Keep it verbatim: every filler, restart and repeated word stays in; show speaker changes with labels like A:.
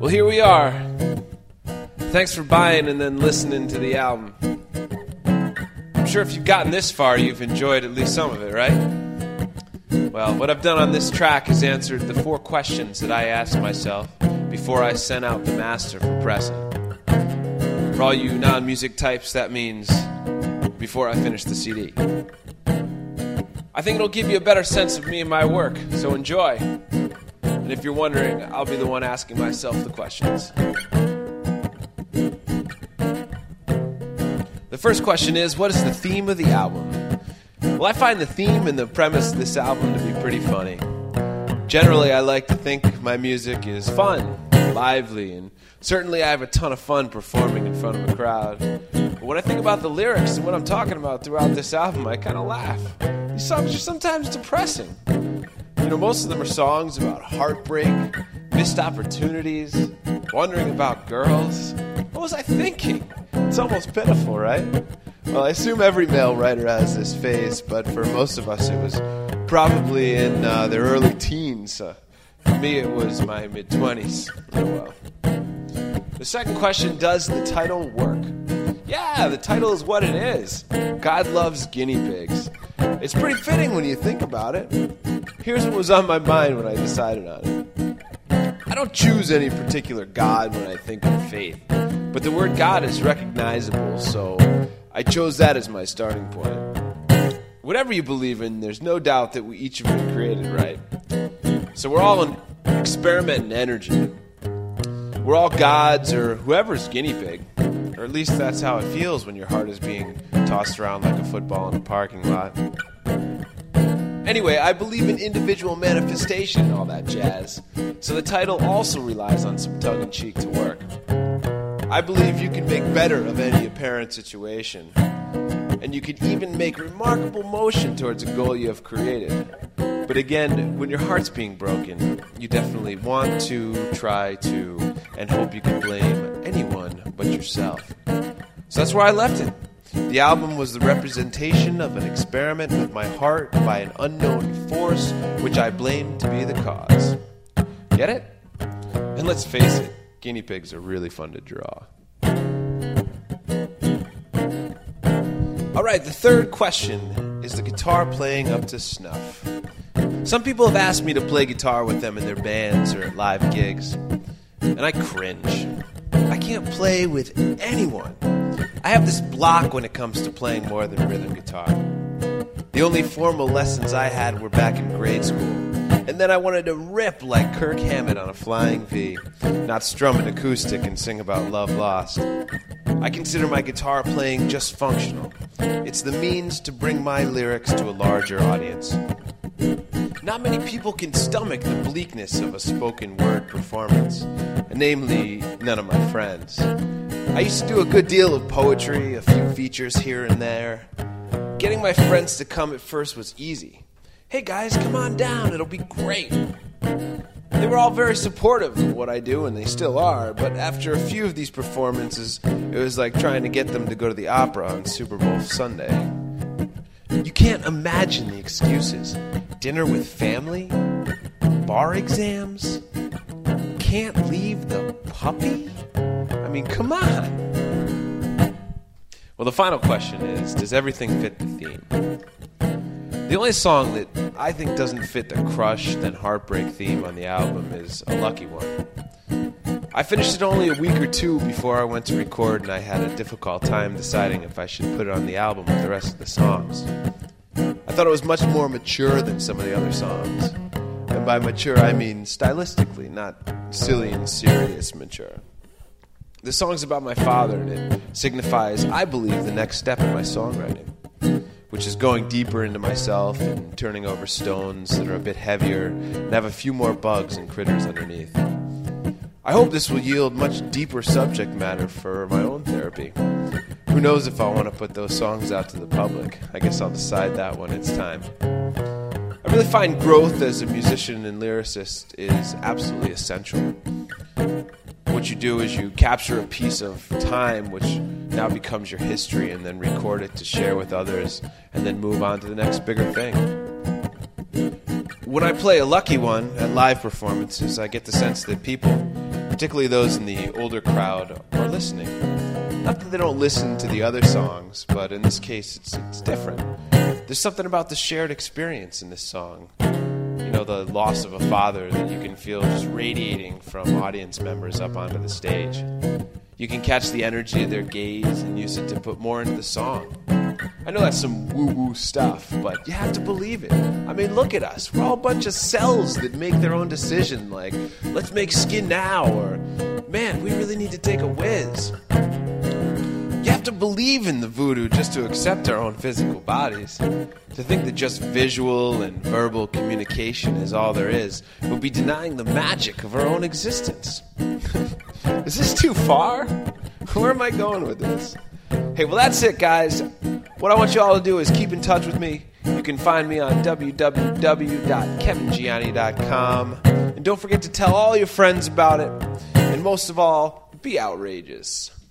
A: Well, here we are. Thanks for buying and then listening to the album. I'm sure if you've gotten this far, you've enjoyed at least some of it, right? Well, what I've done on this track is answered the four questions that I asked myself before I sent out the master for pressing. For all you non-music types, that means before I finish the C D. I think it'll give you a better sense of me and my work, so enjoy. And if you're wondering, I'll be the one asking myself the questions. The first question is, what is the theme of the album? Well, I find the theme and the premise of this album to be pretty funny. Generally, I like to think my music is fun, lively, and certainly I have a ton of fun performing in front of a crowd. But when I think about the lyrics and what I'm talking about throughout this album, I kind of laugh. These songs are sometimes depressing. You know, most of them are songs about heartbreak, missed opportunities, wondering about girls. What was I thinking? It's almost pitiful, right? Well, I assume every male writer has this phase, but for most of us it was probably in uh, their early teens. Uh, for me it was my mid-twenties. Oh well. The second question, does the title work? Yeah, the title is what it is. God Loves Guinea Pigs. It's pretty fitting when you think about it. Here's what was on my mind when I decided on it. I don't choose any particular God when I think of faith, but the word God is recognizable, so I chose that as my starting point. Whatever you believe in, there's no doubt that we each have been created right. So we're all an experiment in energy. We're all gods or whoever's guinea pig. Or at least that's how it feels when your heart is being tossed around like a football in a parking lot. Anyway, I believe in individual manifestation and all that jazz. So the title also relies on some tongue-in-cheek to work. I believe you can make better of any apparent situation. And you can even make remarkable motion towards a goal you have created. But again, when your heart's being broken, you definitely want to, try to, and hope you can blame anyone but yourself. So that's where I left it. The album was the representation of an experiment with my heart by an unknown force, which I blame to be the cause. Get it? And let's face it, guinea pigs are really fun to draw. Alright, the third question, is the guitar playing up to snuff? Some people have asked me to play guitar with them in their bands or at live gigs, and I cringe. I can't play with anyone. I have this block when it comes to playing more than rhythm guitar. The only formal lessons I had were back in grade school, and then I wanted to rip like Kirk Hammett on a flying V, not strum an acoustic and sing about love lost. I consider my guitar playing just functional. It's the means to bring my lyrics to a larger audience. Not many people can stomach the bleakness of a spoken word performance, namely, none of my friends. I used to do a good deal of poetry, a few features here and there. Getting my friends to come at first was easy. Hey guys, come on down, it'll be great. They were all very supportive of what I do, and they still are, but after a few of these performances, it was like trying to get them to go to the opera on Super Bowl Sunday. You can't imagine the excuses. Dinner with family? Bar exams? Can't leave the puppy? I mean, come on. Well, the final question is, does everything fit the theme? The only song that I think doesn't fit the crush then heartbreak theme on the album is A Lucky One. I finished it only a week or two before I went to record, and I had a difficult time deciding if I should put it on the album with the rest of the songs. I thought it was much more mature than some of the other songs. And by mature, I mean stylistically, not silly and serious mature. The song's about my father, and it signifies, I believe, the next step in my songwriting, which is going deeper into myself and turning over stones that are a bit heavier and have a few more bugs and critters underneath. I hope this will yield much deeper subject matter for my own therapy. Who knows if I want to put those songs out to the public. I guess I'll decide that when it's time. I really find growth as a musician and lyricist is absolutely essential. What you do is you capture a piece of time which now becomes your history and then record it to share with others and then move on to the next bigger thing. When I play A Lucky One at live performances, I get the sense that people particularly those in the older crowd, are listening. Not that they don't listen to the other songs, but in this case, it's, it's different. There's something about the shared experience in this song. You know, the loss of a father that you can feel just radiating from audience members up onto the stage. You can catch the energy of their gaze and use it to put more into the song. I know that's some woo-woo stuff, but you have to believe it. I mean, look at us. We're all a bunch of cells that make their own decision, like, let's make skin now, or, man, we really need to take a whiz. You have to believe in the voodoo just to accept our own physical bodies. To think that just visual and verbal communication is all there is would be denying the magic of our own existence. Is this too far? Where am I going with this? Hey, well, that's it, guys. What I want you all to do is keep in touch with me. You can find me on w w w dot kevin gianni dot com. And don't forget to tell all your friends about it. And most of all, be outrageous.